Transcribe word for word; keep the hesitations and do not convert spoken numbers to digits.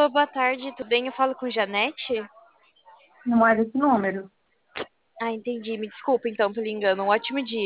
Alô, boa tarde, tudo bem? Eu falo com Janete? Não é desse número. Ah, entendi. Me desculpa então pelo engano. Um ótimo dia.